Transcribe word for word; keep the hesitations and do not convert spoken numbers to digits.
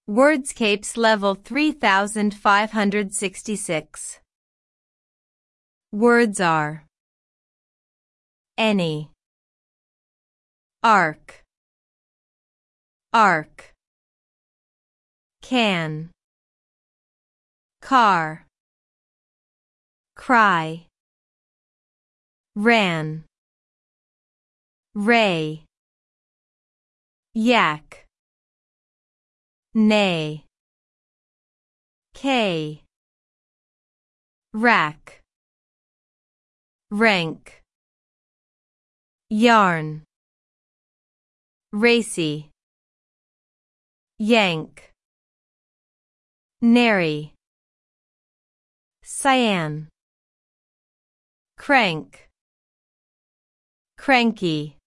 Wordscapes level three thousand five hundred sixty-six. Words are any, arc, arc, can, car, cry, ran, ray, yak, nay, k, rack, rank, yarn, racy, yank, nary, cyan, crank, cranky.